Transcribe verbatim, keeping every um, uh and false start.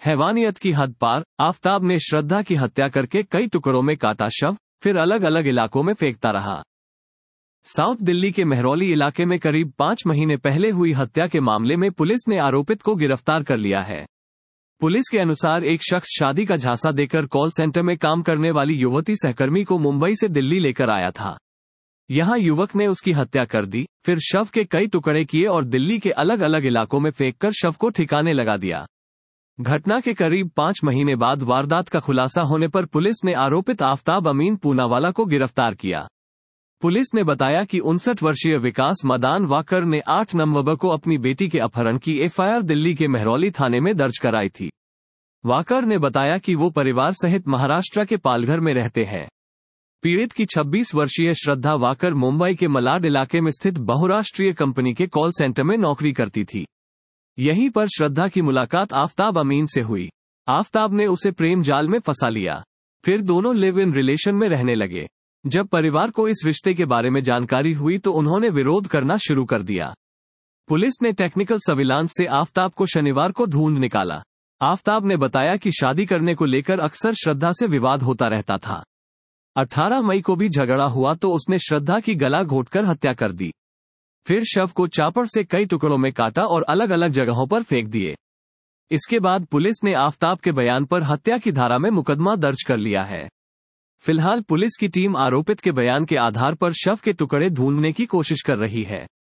हैवानियत की हद पार, आफताब ने श्रद्धा की हत्या करके कई टुकड़ों में काटा शव, फिर अलग अलग इलाकों में फेंकता रहा। साउथ दिल्ली के मेहरौली इलाके में करीब पांच महीने पहले हुई हत्या के मामले में पुलिस ने आरोपित को गिरफ्तार कर लिया है। पुलिस के अनुसार एक शख्स शादी का झांसा देकर कॉल सेंटर में काम करने वाली युवती सहकर्मी को मुंबई से दिल्ली लेकर आया था। यहां युवक ने उसकी हत्या कर दी, फिर शव के कई टुकड़े किए और दिल्ली के अलग अलग इलाकों में फेंककर शव को ठिकाने लगा दिया। घटना के करीब पांच महीने बाद वारदात का खुलासा होने पर पुलिस ने आरोपित आफताब अमीन पूनावाला को गिरफ्तार किया। पुलिस ने बताया कि उनसठ वर्षीय विकास मदान वाकर ने आठ नवंबर को अपनी बेटी के अपहरण की एफ आई आर दिल्ली के मेहरौली थाने में दर्ज कराई थी। वाकर ने बताया कि वो परिवार सहित महाराष्ट्र के पालघर में रहते हैं। पीड़ित की छब्बीस वर्षीय श्रद्धा वाकर मुंबई के मलाड इलाके में स्थित बहुराष्ट्रीय कंपनी के कॉल सेंटर में नौकरी करती थी। यहीं पर श्रद्धा की मुलाकात आफताब अमीन से हुई। आफताब ने उसे प्रेम जाल में फंसा लिया, फिर दोनों लिव इन रिलेशन में रहने लगे। जब परिवार को इस रिश्ते के बारे में जानकारी हुई तो उन्होंने विरोध करना शुरू कर दिया। पुलिस ने टेक्निकल सर्विलांस से आफताब को शनिवार को ढूंढ निकाला। आफताब ने बताया कि शादी करने को लेकर अक्सर श्रद्धा से विवाद होता रहता था। अठारह मई को भी झगड़ा हुआ तो उसने श्रद्धा की गला घोंटकर हत्या कर दी। फिर शव को चापड़ से कई टुकड़ों में काटा और अलग अलग जगहों पर फेंक दिए। इसके बाद पुलिस ने आफताब के बयान पर हत्या की धारा में मुकदमा दर्ज कर लिया है। फिलहाल पुलिस की टीम आरोपित के बयान के आधार पर शव के टुकड़े ढूंढने की कोशिश कर रही है।